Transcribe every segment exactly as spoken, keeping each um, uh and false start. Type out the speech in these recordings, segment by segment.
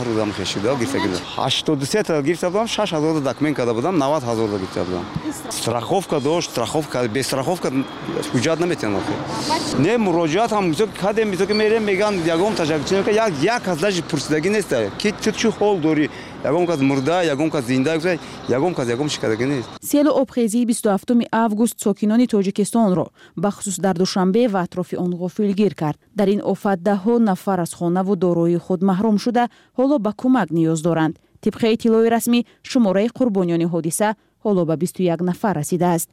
روزم خشیده گرفته بودم هشتاد و سه تا گرفته بودم شش هزار دکمن کرده بودم نود هزار گرفته بودم страховка داشت страховка без страховка حجت نمیتونم نه مراجعات هم میگه کدام میگه که میرم میگن یگام تشکر که یک یک ازش پرسیدگی نیست که تو چه حال داری یگام کس مرده یگام کس زنده یگام کس یگام شکایتی نیست. سیل آبخیزی بیست و هفتم آگوست ساکنان تاجیکستان را بخصوص در دوشنبه و اطراف آن غافلگیر کرد. در این آفت ده ها نفر از خانه و دارایی خود محروم شده حالا به کمک نیاز دارند. طبق اطلاع رسمی شماره قربانیان حادثه حالا به بیست و یک نفر رسیده است.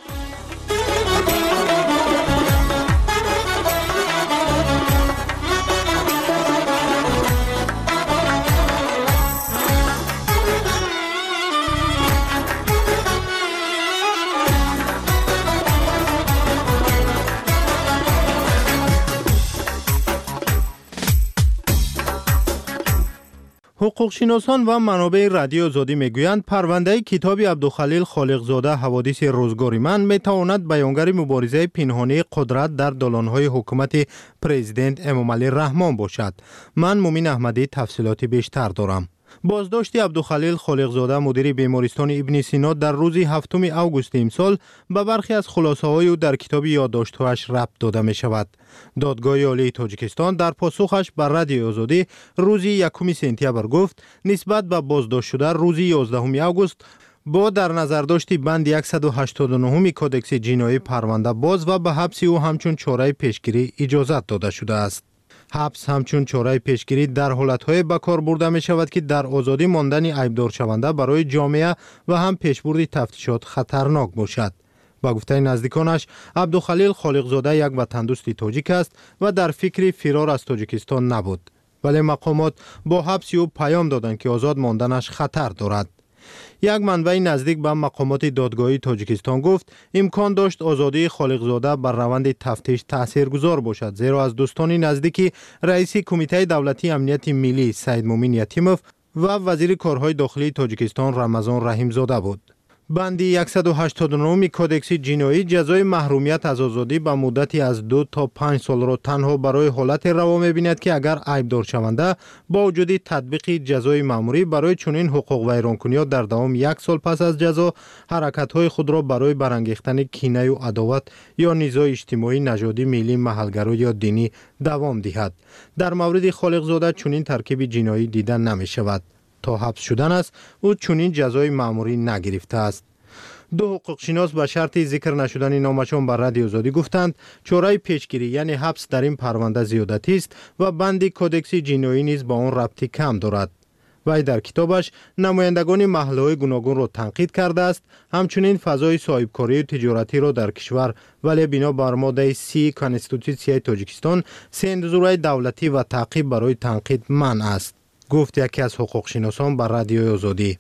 حقوقشناسان و منابع رادیو آزادی میگویند پرونده کتاب عبدالخلیل خالقزاده حوادث روزگار من میتواند بیانگر مبارزه پنهانی قدرت در دالانهای حکومت پرزیدنت امامعلی رحمان باشد. من مومین احمدی تفصیلات بیشتر دارم. بازداشت عبدالخلیل خالقزاده مدیر بیمارستان ابن سینا در روز هفتم اوگوست امسال به برخی از خلاصه‌های او در کتاب یادداشت‌هایش ربط داده می شود. دادگاه عالی تاجیکستان در پاسخش بر رادیو آزادی روز یکم سپتامبر گفت نسبت به بازداشت شده روز یازدهم اوگوست با در نظر داشت بند صد و هشتاد و نه کدکس جنایی پرونده باز و به حبس او همچون چاره پیشگیری اجازت داده شده است. حبس همچون چاره پیشگیری در حالتهای به کار برده می شود که در آزادی ماندن عیبدار شونده برای جامعه و هم پیشبرد تفتیشات خطرناک باشد. با گفته نزدیکانش عبدالخلیل خالقزاده یک وطندوست تاجیک است و در فکر فرار از تاجیکستان نبود، ولی مقامات با حبس او پیام دادند که آزاد ماندنش خطر دارد. یک منبع نزدیک به مقامات دادگاهی تاجیکستان گفت امکان داشت آزادی خالقزاده بر روند تفتیش تاثیرگذار باشد، زیرا از دوستان نزدیکی رئیس کمیته دولتی امنیت ملی سید مومین یتیموف و وزیر کارهای داخلی تاجیکستان رمضان رحیمزاده بود. بند صد و هشتاد و نه کدکس جنایی جزای محرومیت از آزادی به مدتی از دو تا پنج سال را تنها برای حالت روا می‌بیند که اگر عیبدار شونده با وجود تطبیق جزای مأموری برای چنین حقوق ویرانکنی‌ها در دوام یک سال پس از جزا حرکت‌های خود را برای برانگیختن کینه و عداوت یا نزاع اجتماعی، نژادی، ملی، محلگرا یا دینی دوام دهد. در مورد خالقزاده چنین ترکیب جنایی دیدن نمی‌شود. تا حبس شدن است او چنین جزای مأموری نگرفته است. دو حقوقشناس به شرط ذکر نشدن نامشان بر رادیو آزادی گفتند چاره پیشگیری یعنی حبس در این پرونده زیادتی است و بند کدکس جنایی نیز با آن ربطی کم دارد. وی در کتابش نمایندگان محله‌های گوناگون را تنقید کرده است، همچنین فضای صاحبکاری و تجارتی را در کشور ولی بنا بر ماده سی کانستیتوسیون تاجیکستان سندزورای دولتی و تعقیب برای تنقید منع است، گفت یکی از حقوقشناسان بر رادیو آزادی.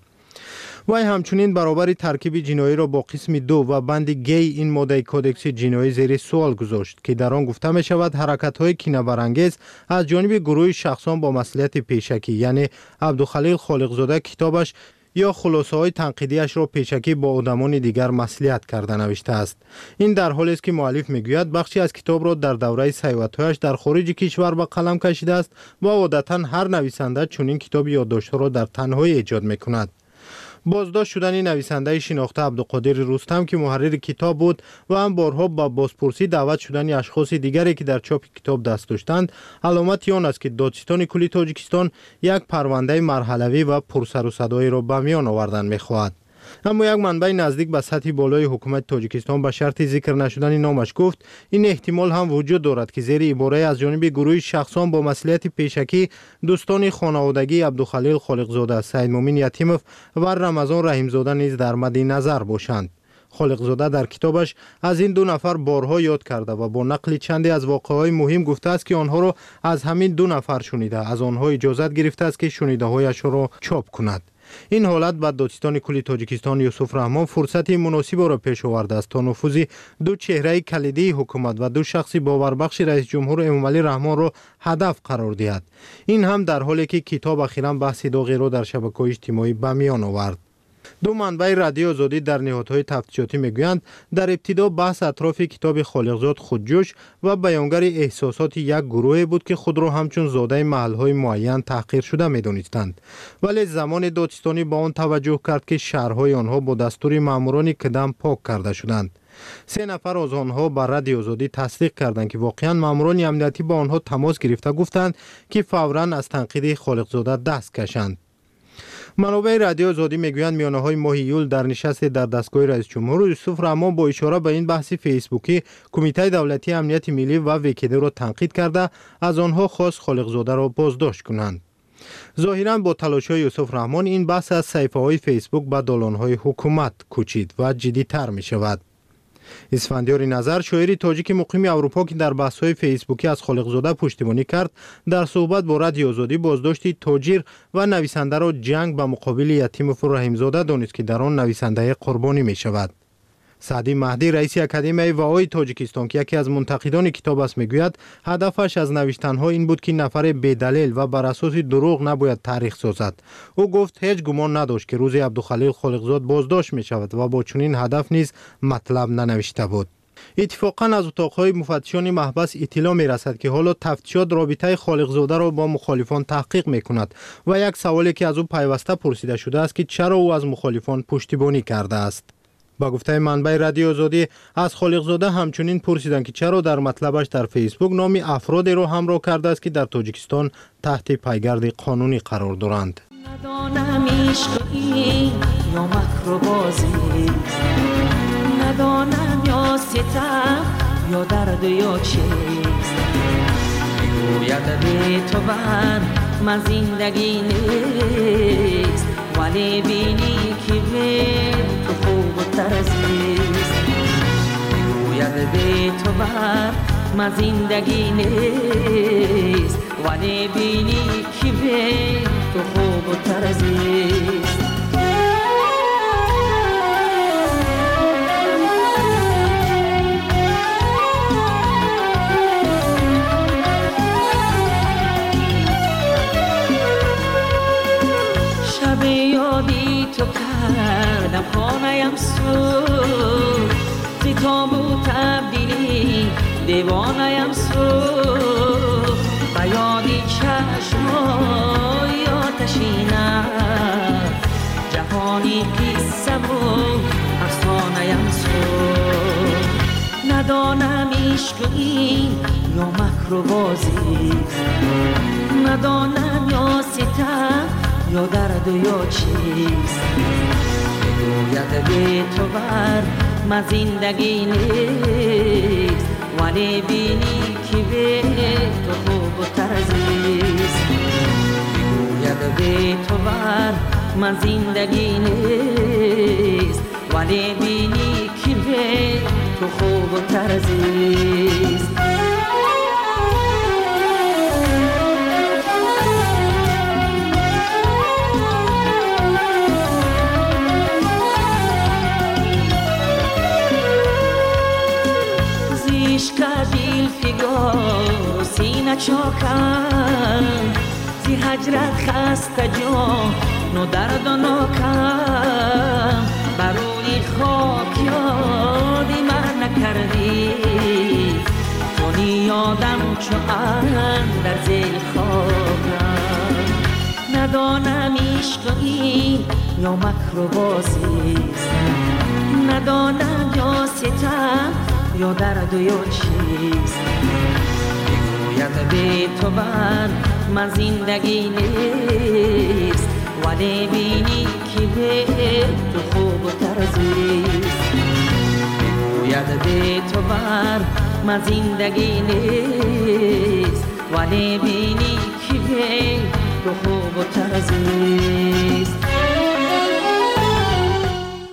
وی همچنین برابر ترکیب جنایی را با قسم دو و بند گی این ماده کدکس جنایی زیر سوال گذاشت که در آن گفته می شود حرکت‌های کینه‌برانگیز از جانب گروه شخصان با مسئولیت پیشکی یعنی عبدالخلیل خالقزاده کتابش یا خلاصه های تنقیدیش را پیشکی با آدمان دیگر مصلحت کرده نوشته است. این در حالی است که مؤلف میگوید بخشی از کتاب را در دوره صحیفه‌هایش در خارج کشور به قلم کشیده است و عادتاً هر نویسنده چنین کتاب یادداشت‌ها را در تنهایی ایجاد میکند. بازداشت شدن نویسنده شناخته عبدالقادر رستم که محرر کتاب بود و هم بارها با بازپرسی دعوت شدن اشخاص دیگری که در چاپ کتاب دست داشتند علامت آن است که دادستان کلی تاجیکستان یک پرونده مرحله‌ای و پرسر و صدایی را به میان آوردن می‌خواهد. اما یک منبع نزدیک به سطح بالای حکومت تاجیکستان به شرط ذکر نشدن نامش گفت این احتمال هم وجود دارد که زیر عباره از جانب گروه شخصان با مسئولیت پیشکی دوستان خانوادگی عبدالخلیل خالقزاده، سید مومین یتیموف و رمضان رحیمزاده نیز در مد نظر باشند. خالقزاده در کتابش از این دو نفر بارها یاد کرده و با نقل چندی از واقعه‌های مهم گفته است که آنها را از همین دو نفر شنیده، از آنها اجازت گرفته است که شنیده‌هایش را چاپ کند. این حالت بعد دادستان کلی تاجیکستان یوسف رحمان فرصتی مناسب را پیش آورده است تا نفوذ دو چهره کلیدی حکومت و دو شخص باوربخش رئیس جمهور امامعلی رحمان را هدف قرار دهد. این هم در حالی که کتاب اخیراً بحث داغی را در شبکه‌های اجتماعی به میان آورد. دو منبع رادیو آزادی در نهادهای تفتیشاتی میگویند در ابتدا بحث اطراف کتاب خالقزاد خودجوش و بیانگر احساسات یک گروه بود که خود را همچون زاده محلهای معین تحقیر شده میدانستند، ولی زمان دادستانی با آن توجه کرد که شهرهای آنها با دستور ماموران کدام پاک کرده شدند. سه نفر از آنها بر رادیو آزادی تصدیق کردند که واقعا ماموران امنیتی با آنها تماس گرفته گفتند که فوراً از تنقید خالقزاده دست کشند. منابع رادیو آزادی میگویند میانه‌های ماه ایول در نشست در دستگاه رئیس جمهور یوسف رحمان با اشاره به این بحث فیسبوکی کمیته دولتی امنیت ملی و وکیده را تنقید کرده از آنها خواست خالقزاده را بازداشت کنند. ظاهراً با تلاش‌های یوسف رحمان این بحث از صفحه‌های فیسبوک به دالان‌های حکومت کوچید و جدی‌تر می‌شود. اسفندیار نظر شاعری تاجیک مقیم اروپا که در بحث‌های فیسبوکی از خالقزاده پشتیبانی کرد در صحبت با رادیو آزادی بازداشت تاجر و نویسنده را جنگ به مقابل یتیم رحیمزاده دانست که در آن نویسنده قربانی می شود. سعدی مهدی رئیس اکادمی وهای تاجیکستان که یکی از منتقدان کتاب است میگوید هدفش از نوشتنها این بود که نفر بی‌دلیل و بر اساس دروغ نباید تاریخ سازد. او گفت هیچ گمان نداشت که روز عبدالخلیل خالقزاد بازداشت می شود و با چنین هدف نیز مطلب ننوشته بود. اتفاقا از اتاقهای مفتشان محبس اطلاع می رسد که حالا تفتیشات رابطه خالقزاده را با مخالفان تحقیق می کند و یک سوالی که از او پیوسته پرسیده شده است که چرا او از مخالفان پشتیبانی کرده است. با گفته منبع رادیو آزادی از خالقزاده همچنین پرسیدند که چرا در مطلبش در فیسبوک نام افرادی را همراه کرده است که در تاجیکستان تحت پیگرد قانونی قرار دارند. ندانم عشق این یا مکر و بازی، ندانم یا ستم یا درد یا چیست، میگوید به تو بر من زندگی نیست، ولی بینی که به تو خوب و ترزیست، میگوید به تو بر من زندگی نیست، ولی بینی که به تو خوب و ترزیست. شب یادی تو کردم خانه‌ام سوخت، زی تابو تبدیلی دیوانه‌ام سوخت، و یادی چشمای آتشینم جهانی قصه و افسانه‌ام سوخت. ندانم عشق این یا مکر و بازی، ندانم یا ستم یا درد و یا چیست، میگوید به تو بر من زندگی نیست، ولی بینی که به تو خوب و ترزیست، میگوید به تو بر من زندگی نیست، ولی بینی که به تو خوب و ترزیست. کدیل فگار سینه چاکم، زی هجرت خسته جان نو درد و ناکم، بروی خاک یادی من نکردی، تو یادم چو اندر زیر خاکم. ندانم عشق این یا مکر و بازیست، ندانم یا ستم یا درد و یا چیست، میگوید به تو بر من زندگی نیست، ولی بینی که به تو خوب و ترزیست، میگوید به تو بر من زندگی نیست، ولی بینی که به تو خوب و ترزیست.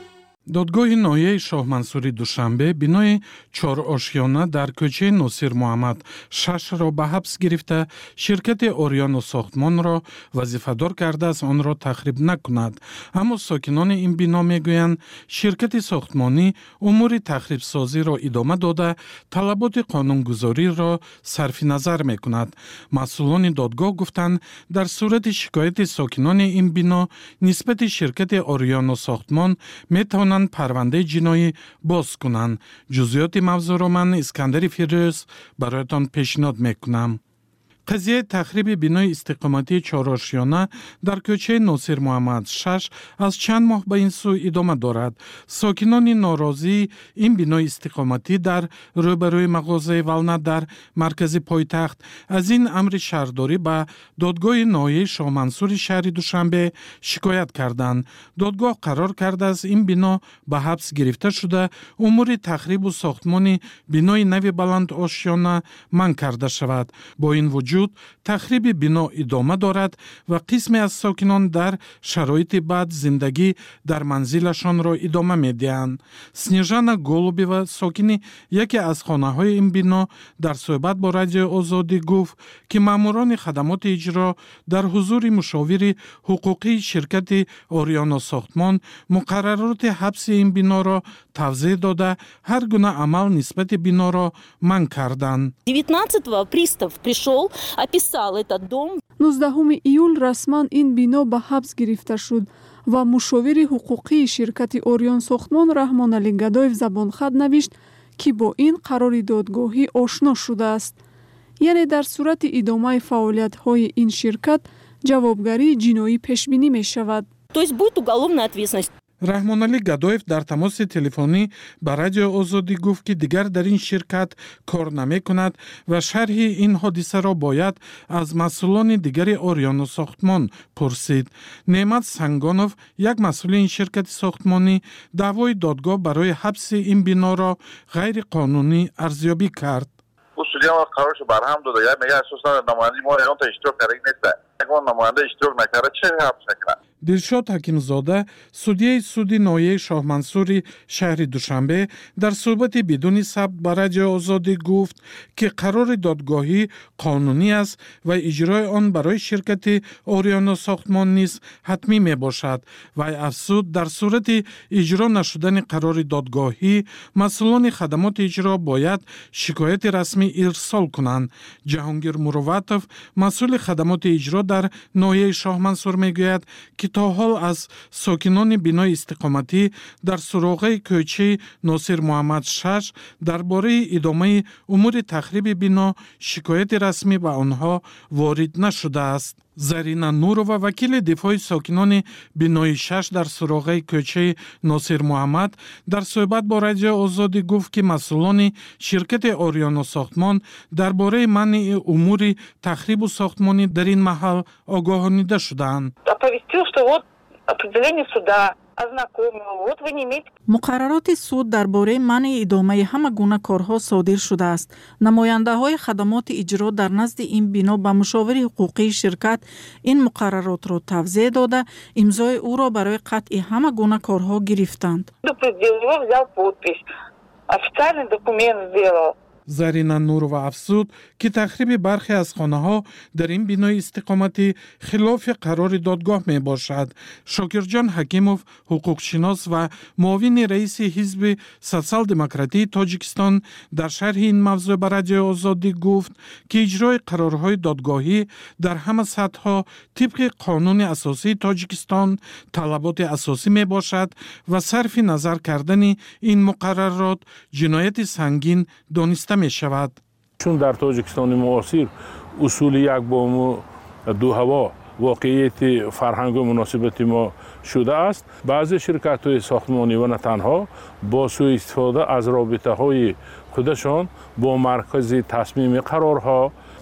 دادگاه ناحیه شاه منصوری دوشنبه بینای چهار آشیانه در کوچه ناصر محمد شش را به حبس گرفته شرکت اوریان و ساختمان را وظیفه‌دار کرده است آن را تخریب نکند. اما ساکنان این بنا میگویند شرکت ساختمانی امور تخریب سازی را ادامه داده طلبات قانونگذاری را صرف نظر میکند. مسئولان دادگاه گفتند در صورت شکایت ساکنان این بنا نسبت شرکت اوریان و ساختمان میتوانند پرونده جنایی باز کنند. جزئیات موضوع را من اسکندر فیروز برایتان پیشنهاد میکنم. قضیه تخریب بینای استقامتی چهارآشیانه در کوچه ناصر محمد شش از چند ماه به این سو ادامه دارد. ساکنان ناراضی این بینای استقامتی در روبروی مغازه ولنت در مرکز پایتخت از این امر شهرداری به دادگاه ناحیه شاه منصور شهر دوشنبه شکایت کردند. دادگاه قرار کرده است این بنا به حبس گرفته شده امور تخریب و ساختمان بینای نو بلند آشیانه منع کرده شود. با این وجود تخریب بنا ادامه دارد و قسمی از ساکنان در شرایط بد زندگی در منزلشان را ادامه می‌دهند. سنیژانا گولوبیوا ساکن یکی از خانه‌های این بنا در صحبت با رادیو آزادی گفت که ماموران خدمات اجرا در حضور مشاور حقوقی شرکت اوریان ساختمان مقررات حبس این بنا را توضیح داده هر گونه عمل نسبت بنا را منع کردند. девятнадцатого пристав пришел, описал этот дом. нуздаҳуми июл расман ин бино ба ҳабс гирифта шуд ва мушовири ҳуқуқии ширкати Орион сохтмон Раҳмоналӣ Гадоев забонхат навишт ки бо ин қарори додгоҳӣ ошно шудааст. яъне дар сурати идомаи фаъолиятҳои ин ширкат ҷавобгарии ҷиноӣ пешбинӣ мешавад. То есть будет уголовная ответственность. Раҳмоналӣ Гадоев дар тамоси телефонӣ ба радио Озодӣ гуфт ки дигар дар ин ширкат кор намекунад ва шарҳи ин ҳодисаро бояд аз масъулони дигари Ориону сохтмон пурсид. Неъмат Сангонов, як масъули ин ширкати сохтмонӣ, даъвои додгоҳ барои ҳабси ин биноро ғайриқонунӣ арзёбӣ кард. او سودی ما قرارش برهم داده یا میگه اساسا نمایندگی ما ایران تا اشتراک کرده نیست. اگه نماینده اشتراک نکرده چه حبس میکنه؟ دلشاد حکیمزاده судияи суди ноҳияи шоҳмансури шаҳри душанбе дар суҳбати бидуни сабт ба радио Озодӣ гуфт ки қарори додгоҳӣ қонунӣ аст ва иҷрои он барои ширкати Ориону сохтмон низ ҳатмӣ мебошад. Вай афзуд дар сурати иҷро нашудани қарори додгоҳӣ масъулони хадамоти иҷро бояд шикояти расмӣ ирсол кунанд. Ҷаҳонгир Мурувватов, масъули хадамоти иҷро дар ноҳияи Шоҳмансур мегӯяд ки то ҳол аз сокинони бинои истиқоматӣ дар суроғаи кӯчаи Носир Муҳаммад шаш дар бораи идомаи умури тахриби бино шикояти расмӣ ба онҳо ворид нашудааст. Зарина Нурова, вакили дифои сокинони бинои шаш дар суроғаи кӯчаи Носир Муҳаммад дар суҳбат бо радио Озодӣ гуфт ки масъулони ширкати Ориону сохтмон дар бораи манъи умури тахрибу сохтмонӣ дар ин маҳал огоҳонида шудаанд. Оповестил, что вот определение суда ознакомил, вот вы не имеете. муқаррароти суд дар бораи манъи идомаи ҳама гуна корҳо содир шудааст. намояндаҳои хадамоти иҷро дар назди ин бино ба мушовири ҳуқуқии ширкат ин муқарраротро тавзеҳ дода имзои ӯро барои қатъи ҳама гуна корҳо гирифтанд. Предупредил его, взял подпись. Официальный документ сделал. Зарина Нурова афзуд ки тахриби бархе аз хонаҳо дар ин бинои истиқоматӣ хилофи қарори додгоҳ мебошад. Шокирҷон Ҳакимов, ҳуқуқшинос ва муовини раиси ҳизби Социал-демократии Тоҷикистон дар шарҳи ин мавзӯъ ба радио Озодӣ гуфт ки иҷрои қарорҳои додгоҳӣ дар ҳама сатҳҳо тибқи қонуни асосии Тоҷикистон талаботи асосӣ мебошад ва сарфи назар кардани ин муқаррарот ҷинояти сангин дониста мешавад. чун дар тоҷикистони муосир усули якбому дуҳаво воқеияти фарҳангу муносибати мо шудааст. баъзе ширкатҳои сохтмонӣ ва на танҳо бо суистифода аз робитаҳои худашон бо маркази тасмими қарорҳо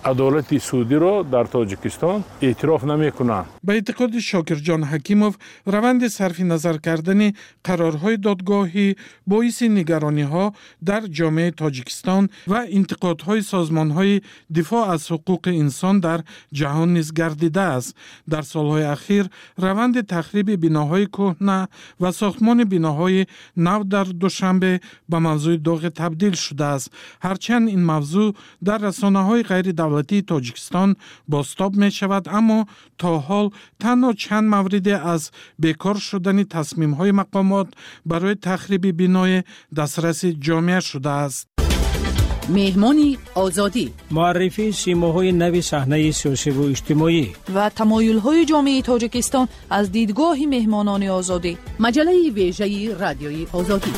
عدالت سعودی را در تاجیکستان اعتراف نمی‌کنند. به اعتقاد شاکرجان حکیمов روند صرف نظر کردن قرارهای دادگاهی باعث نگرانی‌ها در جامعه تاجیکستان و انتقادهای سازمان‌های دفاع از حقوق انسان در جهان نیز گردیده است. در سالهای اخیر روند تخریب بناهای کهنه و ساختمان بناهای نو در دوشنبه به موضوع داغ تبدیل شده است. هرچند این موضوع در رسانه‌های غیر دولتی تاجیکستان بازتاب می شود، اما تا حال تنها چند مورد از بیکار شدن تصمیم‌های مقامات برای تخریب بنای دسترس جامعه شده است. مهمانی آزادی، معرفی سیماهای نو صحنه سیاسی و اجتماعی و تمایل‌های جامعه تاجیکستان از دیدگاه مهمانان آزادی. مجله ویژه رادیوی آزادی.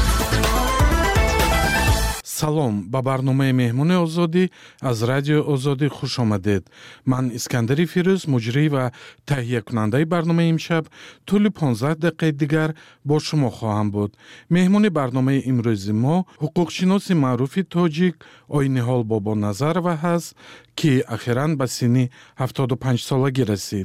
салом, ба барномаи меҳмони озодӣ аз радиои озодӣ хуш омадед. Ман Искандари Фирӯз, муҷрӣ ва таҳиякунандаи барномаи имшаб тӯли понздаҳ дақиқаи дигар бо шумо хоҳам буд. Меҳмони барномаи имрӯзи мо ҳуқуқшиноси маъруфи тоҷик Ойниҳол Бобоназарова ҳаст, ки ахиран ба синни ҳафтоду панҷсолагӣ расид.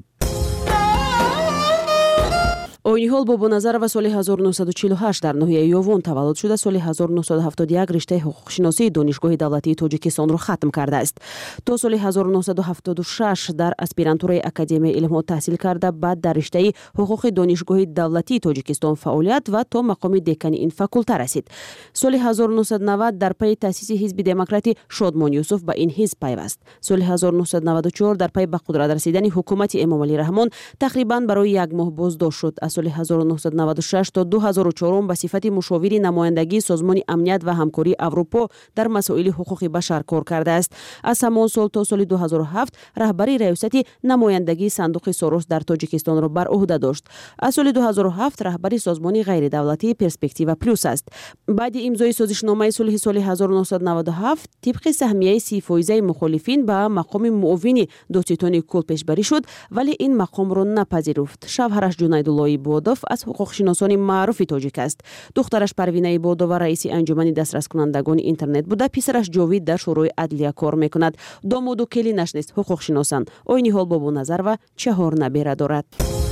Ойниҳол Бобоназарова соли ҳазору нуҳсаду чилу ҳашт дар ноҳияи Ёвон таваллуд шуда, соли ҳазору нуҳсаду ҳафтоду як риштаи ҳуқуқшиносии донишгоҳи давлатии Тоҷикистонро хатм кардааст. То соли ҳазору нуҳсаду ҳафтоду шаш дар аспирантураи Академияи илмҳо таҳсил карда, баъд дар риштаи ҳуқуқи донишгоҳи давлатии Тоҷикистон фаъолият ва то мақоми декани ин факулта расид. Соли ҳазору нуҳсаду навад дар пайи таъсиси ҳизби демократи Шодмон Юсуф ба ин ҳизб пайваст. Соли ҳазору нуҳсаду наваду чор дар пайи ба қудрат расидани ҳукумати Эмомалӣ Раҳмон тақрибан барои як моҳ боздошт шуд. Аз соли ҳазору нуҳсаду наваду шаш то ду ҳазору чорум ба сифати мушовири намояндагии Созмони амният ва ҳамкории Аврупо дар масоили ҳуқуқи башар кор кардааст. Аз ҳамон сол то соли ду ҳазору ҳафт раҳбари раёсати намояндагии Сандуқи Сорос дар Тоҷикистонро бар уҳда дошт. Аз соли ду ҳазору ҳафт раҳбари созмони ғайридавлатии Перспектива плюс аст. Баъди имзои созишномаи сулҳи соли ҳазору нуҳсаду наваду ҳафт тибқи саҳмияи си фоизаи мухолифин ба мақоми муовини Додситони Кул пешбарӣ шуд, вале ин мақомро напазируфт. Шавҳараш Ҷунайдуллои Ибодов аз ҳуқуқшиносони маъруфи тоҷик аст. духтараш Парвина Ибодова раиси анҷумани дастраскунандагони интернет буда, писараш Ҷовид дар шӯрои адлия кор мекунад. Домоду келинаш низ ҳуқуқшиносанд. Ойниҳол Бобоназарова чаҳор набера дорад.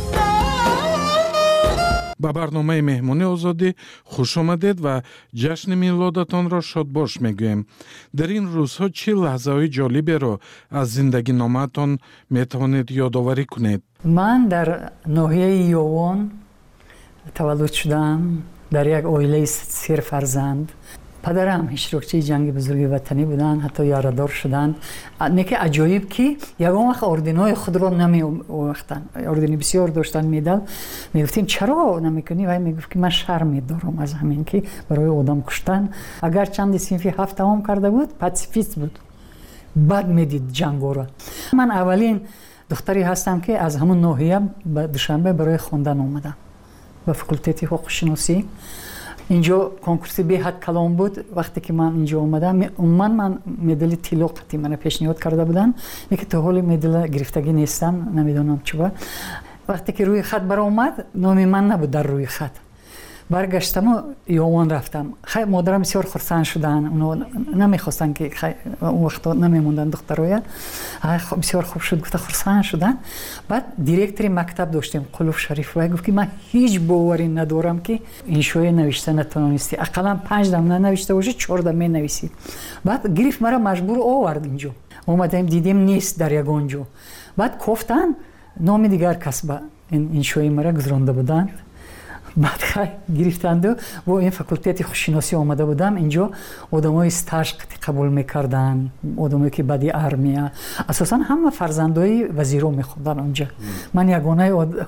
ба барномаи меҳмони озодӣ хуш омадед ва ҷашни милодатонро шодбош мегӯем. дар ин рӯзҳо чӣ лаҳзаҳои ҷолиберо аз зиндагиномаатон метавонед ёдоварӣ кунед? ман дар ноҳияи Ёвон таваллуд шудам, дар як оилаи сер фарзанд. падарам иштирокчии ҷанги бузурги ватанӣ буданд, ҳатто ярадор шуданд. Неки аҷоиб ки ягон вақт орденҳои худро намеовахтанд. Ордени бисёр доштанд, медал. Мегуфтем чаро намекунӣ? Вай мегуфт ки ман шарм медорам аз ҳамин ки барои одам куштан. Агар чанди синфи ҳафт тамом карда буд, пацифист буд. бад медид ҷангоро. Ман аввалин духтаре ҳастам ки аз ҳамун ноҳия ба Душанбе барои хондан омадам ба факултети ҳуқуқшиносӣ. инҷо конкурси беҳад калон буд. вақте ки ман инҷо омадам, умуман ман медали тилло қатъи мана пешниҳод карда буданд, лекин то ҳоли медала гирифтагӣ нестам, намедонам чӣ ба. вақте ки рӯи хат баромад, номи ман набуд дар рӯи хат. баргаштаму Ёвон рафтам. Хай модарам бисёр хурсанд шуданд. Оно намехостанд ки он вақто намемонданд духтароя. Ай бисёр хуб шуд, гуфта хурсанд шуданд. баъд директори мактаб доштем, Қулуф Шариф, вай гуфт ки ман ҳеҷ боварӣ надорам ки иншоӣ навишта натавонисти. Ақаллан панҷ дам нанавишта бошӣ, чор дам менависӣ. баъд гирифт мара маҷбур овард инҷо. омадем дидем нест дар ягон ҷо. баъд кофтан номи дигар кас ба иншоӣ мара гузаронда буданд. баъд хай гирифтанду бо ин факултети хушиносӣ омада будам. инҷо одамои стаж қабул мекарданд, одамое ки баъди армия. асосан ҳама фарзандои вазиро мехондан онҷа. ман ягонаи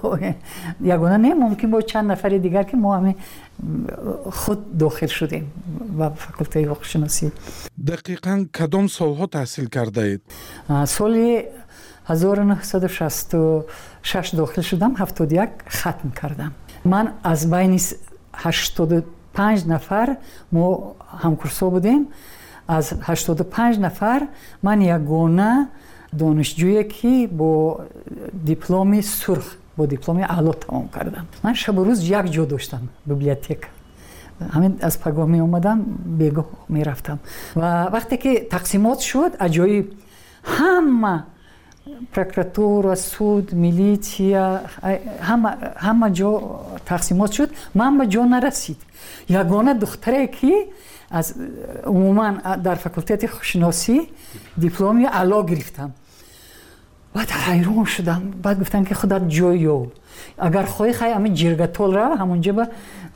ягона не, мумкин бо чанд нафари дигар ки мо ҳами худ дохил шудем ба факултаи ҳуқуқшиносӣ. дақиқан кадом солҳо таҳсил кардаед? соли ҳазору нуҳсаду шасту шаш дохил шудам, ҳафтоду як хатм кардам. ман аз байни ҳаштоду панҷ нафар мо ҳамкурсо будем. аз ҳаштоду панҷ нафар ман ягона донишҷӯе ки бо дипломи сурх, бо дипломи аъло тамом кардам. ман шабу рӯз як ҷо доштам, библиотека. ҳамин аз пагоҳ меомадам, бегоҳ мерафтам. ва вақте ки тақсимот шуд, аҷоиб همه прокуратура суд милитсия ҳама ҳама ҷо тақсимот шуд. ман ба ҷо нарасид. ягона духтаре ки аз умуман дар факултети хушиносӣ дипломи аъло гирифтам. баъд ҳайрон шудам. баъд гуфтам ки худат ҷой ёб, агар хоҳӣ хай ҳамин ҷиргатол рав ҳамонҷа ба.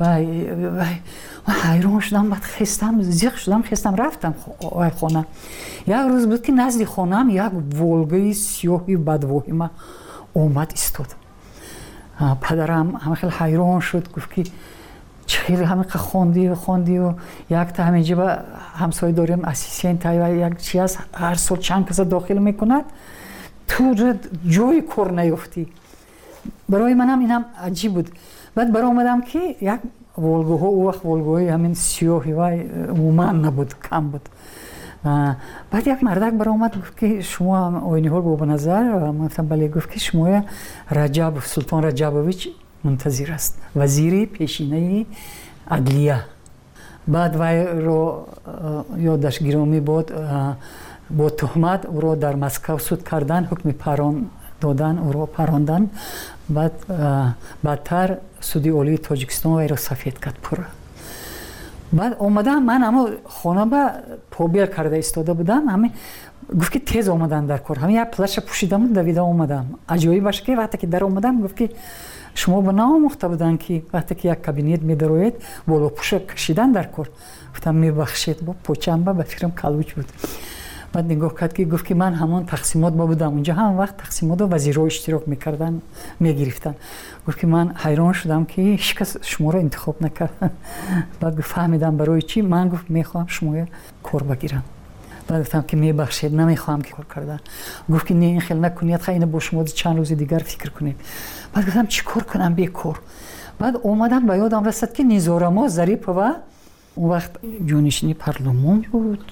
ҳайрон шудам. баъд хестам зиқ шудам, хестам рафтам хона. як рӯз буд ки назди хонам як волгаи сиёҳи бадвоҳима омад истод. падарам ҳама хел ҳайрон шуд, гуфт ки чӣ хел ҳамиқа хондию хондию якта ҳаминҷа ба ҳамсоя дорем ассистент як чи аст, ҳар сол чанд каса дохил мекунад, ту ҷои кор наёфтӣ. барои манам инам аҷиб буд. баъд баромадам ки як волгоҳо ӯ вақт волгоҳои ҳамин сиёҳи вай умуман набуд, кам буд. баъд як мардак баромад, гуфт ки шумо Ойниҳол Бобоназар? ман гуфтам бале. гуфт ки шумо Раҷабов, Султон Раҷабович мунтазир аст, вазири пешинаи адлия. баъд вайро ёдаш гиромӣ бод, бо тӯҳмат ӯро дар Москав суд кардан, ҳукми парон додан, ӯро парондан. баъд баъдтар суди олии Тоҷикистон вайро сафед кард пурра. баъд омадам, ман амо хона ба побел карда истода будам. ҳамин гуфт ки тез омадан дар кор. ҳамин як плаша пӯшидаму давида омадам. аҷоибаш ки вақте ки дар омадам, гуфт ки шумо ба наомӯхта буданд ки вақте ки як кабинет медароед болопӯша кашидан дар кор? гуфтам мебахшед, бо почам ба ба фикрам калуч буд. баъд нигоҳ кард ки гуфт ки ман ҳамон тақсимот ба будам. унҷа ҳама вақт тақсимотро вазирҳо иштирок мекардан, мегирифтанд. гуфт ки ман ҳайрон шудам ки ҳеҷ кас шуморо интихоб накард. баъд гуфт фаҳмидам барои чӣ. ман гуфт мехоҳам шумо кор багирам. баъд гуфтам ки мебахшед, намехоҳам ки кор кардан. гуфт ки не, ин хел накунед, хай ина бо шумо чанд рӯзи дигар фикр кунед. баъд гуфтам чӣ кор кунам бекор. баъд омадам, ба ёдам расад ки Низорамо Зарипова он вақт ҷонишини парлумон буд,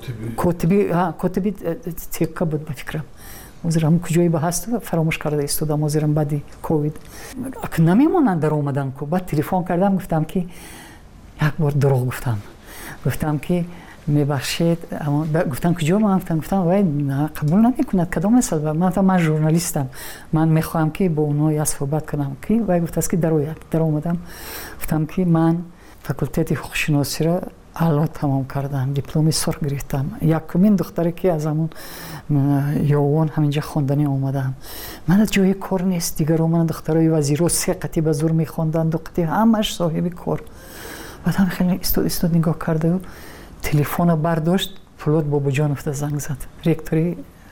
котиби текка буд ба фикрам. ҳозирам куҷое ба ҳаст фаромӯш карда истодам. ҳозирам баъди ковид намемонанд дар омадан ку. баъд телефон кардам, гуфтам ки як бор дурӯғ гуфтам. гуфтам ки мебахшед. гуфтам куҷо? ман гуфтам гуфтам вай қабул намекунад. кадом масъала? ман гуфтам ман журналистам, ман мехоҳам ки бо онҳо я суҳбат кунам. ки вай гуфтааст ки дарояд. даромадам. гуфтам ки ман факултети ҳуқуқшиносиро аъло тамом кардам, дипломи сурх гирифтам. якумин духтаре ки аз ҳамон ёвон ҳаминҷа хонданӣ омадам. манат ҷои кор нест. дигаро мана духтарои вазирҳо се қати ба зур мехонданд, ду қати ҳамаш соҳиби кор. баъд ҳам хеле истод истод нигоҳ кардаю телефонро бардошт. Фулод Бобоҷоновда занг зад, ректори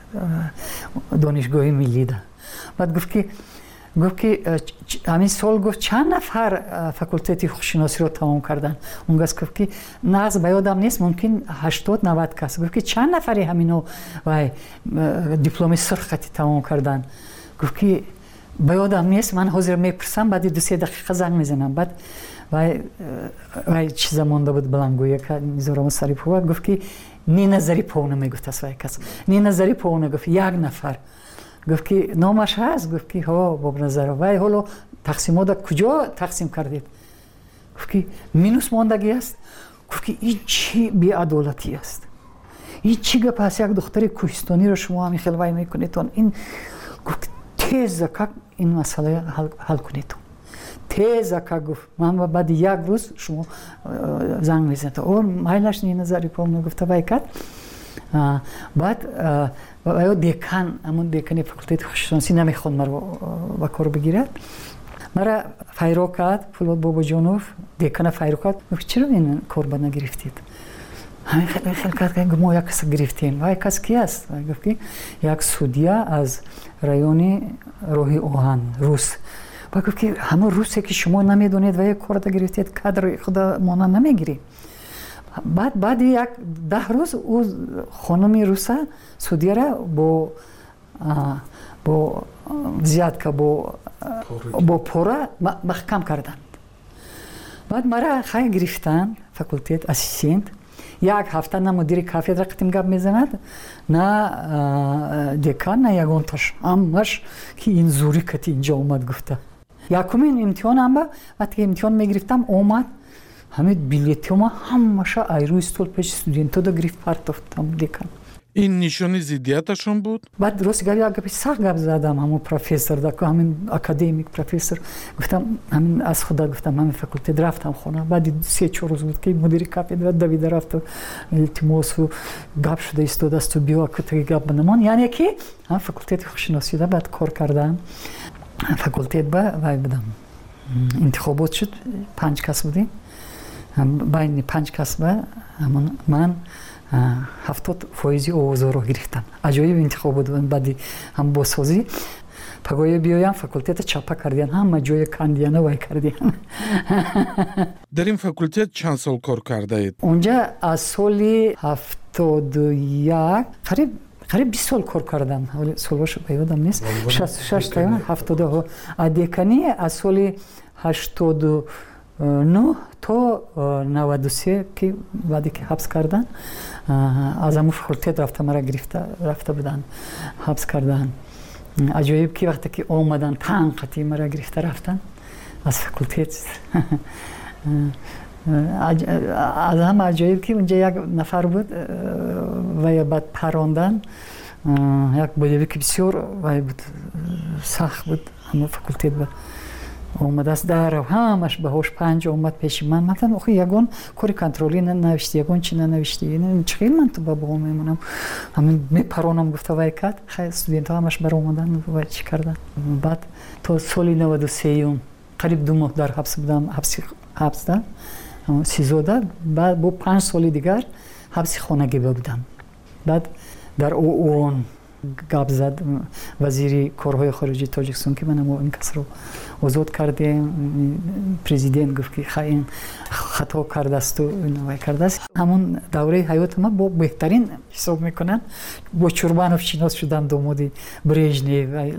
донишгоҳи миллида. баъд гуфт ки гуфт ки ҳамин сол гуфт чанд нафар факултети ҳуқуқшиносиро тамом кардан? он гас гуфт ки нағз ба ёдам нест, мумкин ҳаштод навад кас. гуфт ки чанд нафари ҳамино вай дипломи сурх хати тамом кардан? гуфт ки ба ёдам нест, ман ҳозир мепурсам, баъди ду се дақиқа занг мезанам. баъд вай вай чиза монда буд баландгӯя ка Низорамо Зарипова. гуфт ки Нина Зариповна мегуфтаст вай кас. Нина Зариповна гуфт як нафар. гуфт ки номаш ҳаст? гуфт ки ҳо Бобоназаров. вай ҳоло тақсимота куҷо тақсим кардед? гуфт ки минус мондагӣ аст. гуфт ки ин чӣ беадолатӣ аст? ин чӣ гап аст? як духтари кӯҳистониро шумо ҳамин хел вай мекунедтон. ин гуфт теза как ин масъала ҳал кунедтон. теза как гуфт ман баъди як рӯз шумо занг мезанед. о майлаш Нина Зариповна гуфта вай кард. баъд ё декан, ҳамон декани факултети ҳуқуқшиносӣ намехонд маро ба кор бигирад. мара файро кард Фулод Бобоҷонов, декана файро кард. гуфт чиро ин корба нагирифтед? ҳамин хел хел кард ки мо як каса гирифтем. вай кас ки аст? гуфт ки як судя аз райони роҳи оҳан, рус. ва гуфт ки ҳамон русе ки шумо намедонед ва як корда гирифтед, кадри худа мона намегирӣ. баъд баъди як даҳ рӯз ӯ хонуми руса судяра бо бо взятка бо бо пора маҳкам карданд. баъд мара хай гирифтанд факултет ассистент. як ҳафта на мудири кафедра қитим гап мезанад, на декан, на ягонташ. ҳамаш ки ин зӯрӣ кати инҷа омад гуфта. якумин имтиҳонам ба вақте ки имтиҳон мегирифтам омад. ҳамин билетима ҳамаша айрӯи стол пеши студентода гирифт партофтам декан. این نشانی زیدیتشون بود؟ بعد درست گفت یک سخت گپ زدم همون پروفسور دا که همین اکادمیک پروفسور گفتم همین از خدا گفتم همین فاکولته رفتم خونه بعد سه چهار روز بود که مدیر کافدرا دوید رفت التماس و گپ شده ایستاد است و بیا که تگ گپ بندمان یعنی که هم فاکولته خوششناسی دا بعد کار کردم فاکولته با وای بدم انتخابات شد پنج کس بودیم بین پنج کس با من هفتاد فایزی اوازا رو گرفتم عجایب انتخاب بود بعدی هم بازسازی پگوی بیایم فاکولته چاپا کردین هم جای کاندیانا وای کردین در این فاکولته چند سال کار کرده اید؟ اونجا از سال هفتاد و یک قریب قریب بیست سال کار کردم ولی سالش یادم نیست شصت و شش تا هفتاد و دکانی از سال هشتاد و نه تا نود و سه که بعدی که حبس کردن از همون فاکولته رفته مرا گرفته رفته بودن حبس کردن عجایب که وقتی که آمدن تنقیتی مرا گرفته رفتن از فاکولته از هم عجایب که اونجا یک نفر بود و بعد پراندن یک بودی که بسیار بود سخت بود همون فاکولته بود اومد از در همش به هوش پنج اومد پیش من مثلا آخه یگون کاری کنترلی ننوشتی یگون چی ننوشتی این چه من تو بابا میمونم همین میپرونم گفته وای کات خیلی استودنت ها همش بر اومدن و چی کردن بعد تا سال نود و سه قریب دو ماه در حبس بودم حبس حبس ده سیزده بعد با پنج سال دیگر حبس خانگی بودم بعد در اون گپ زد وزیر کارهای خارجی تاجیکستان که من این کس رو آزاد کردیم پرزیدنت گفت که خیلی خطا کرده است و نوای کرده است همون دوره حیات ما با بهترین حساب میکنن با چوربانوف شناس شدم دامادی برژنیو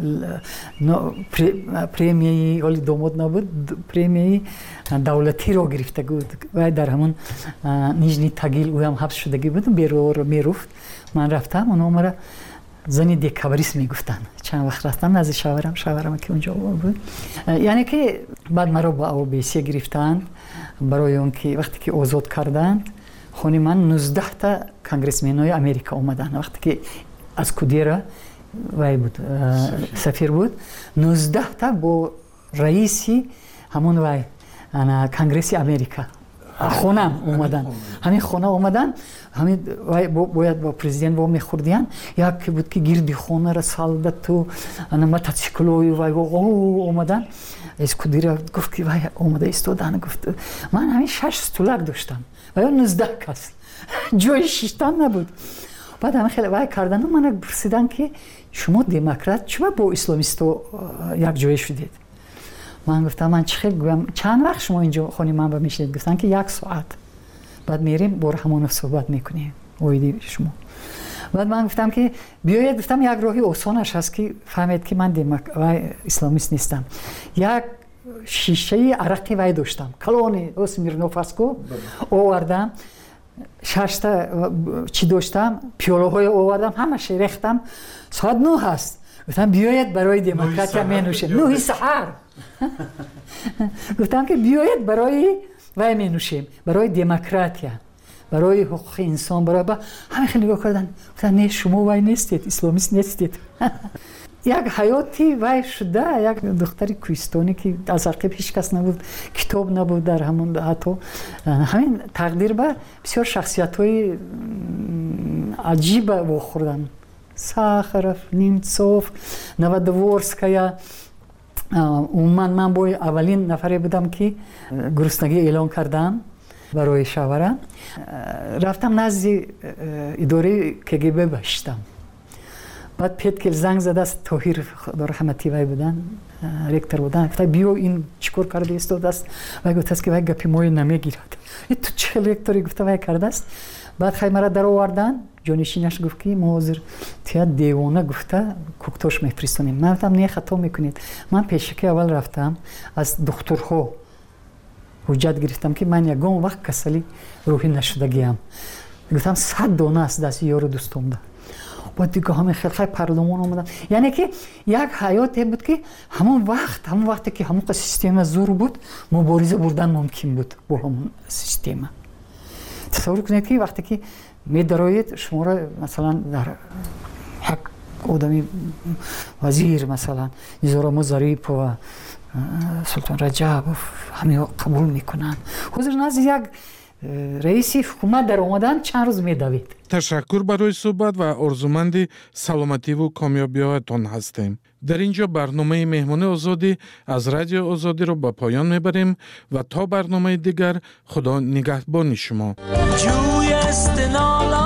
پریمیه ولی داماد نبود پریمیه دولتی رو گرفته بود و در همون نیژنی تاگیل او هم حبس شدگی بود بیرون میرفت من رفتم اون مرا زنی دیکابریس میگفتن چند وقت رفتم نزد شاورم شاورم که اونجا بود یعنی که بعد مرا با او بی سی گرفتند برای اون که وقتی که آزاد کردند خونی من نوزده تا کنگرسمنای امریکا اومدن وقتی که از کودیرا وای بود سفیر بود نوزده تا با رئیسی همون وای انا کنگرس امریکا خونم اومدن همین خونه اومدن همین باید با پرزیدنت با میخوردیان یک بود که گیردی خونه را سالدت و انا موتورسیکلوی وای او اومدن اسکودیرا گفت که وای اومده ایستادن گفت من همین شش استولک داشتم و یا نوزده کس جای شیشتن نبود بعد همین خیلی وای کردن و من پرسیدن که شما دموکرات چرا با اسلامیستو یک جای شدید من گفتم من چه خیلی چند وقت شما اینجا خونی من با میشید گفتن که یک ساعت بعد میریم با رحمانوف صحبت میکنیم اویدی شما بعد من گفتم که بیاید گفتم یک راهی آسانش هست که فهمید که من دموک و اسلامیست نیستم یک شیشه عرقی وای داشتم کلونی اسمیرنوف اسکو آوردم شش تا چی داشتم پیاله های آوردم همش ریختم ساعت نه هست گفتم بیاید برای دموکراتیا می نوشید نه سحر گفتم که بیاید برای وای می نوشیم برای دموکراتیا برای حقوق انسان برای با همه خیلی نگاه کردن گفتن نه شما وای نیستید اسلامیست نیستید یک حیاتی وای شده یک دختری کوهستانی که از عقب هیچ کس نبود کتاب نبود در همون حتی همین تقدیر به بسیار شخصیت های عجیب واخوردن ساخرف نیمتسوف نوادورسکایا من من باید اولین نفری بودم که گرسنگی اعلان کردم برای شاوره رفتم نزد اداره کگبه باشتم بعد پیت کل زنگ زده است طاهر خدا رحمتی وای بودن رکتر بودن گفت بیا این چیکار کرده است است و گفت است که وای گپی مو نمیگیرد تو چه رکتری گفت وای کرده است بعد خیلی مرا در آوردن جانشینش گفت که ما حاضر تیا دیوانه گفته کوکتاش میفرستونیم من گفتم نه خطا میکنید من پیشکی اول رفتم از دکترها حجت گرفتم که من یگان وقت کسلی روحی نشدگیم گفتم صد دانه است دست یارو دوستم ده بعد دیگه همه خیلی خیلی پارلمان آمدن یعنی که یک حیاتی بود که همون وقت همون وقتی که همون سیستم زور بود مبارزه بردن ممکن بود با همون سیستم تصور کنید که وقتی که می‌دارید شما را مثلا در یک آدمی وزیر مثلا میزورم ظریف و سلطان رجب همه قبول میکنن. حضور نزد یک رئیس حکومت در اومدن چند روز میدوید. تشکر برای صحبت و آرزومند سلامتی و کامیابی‌هایتان هستیم. در اینجا برنامه مهمان آزادی از رادیو آزادی را به پایان میبریم و تا برنامه دیگر خدا نگهبان شما.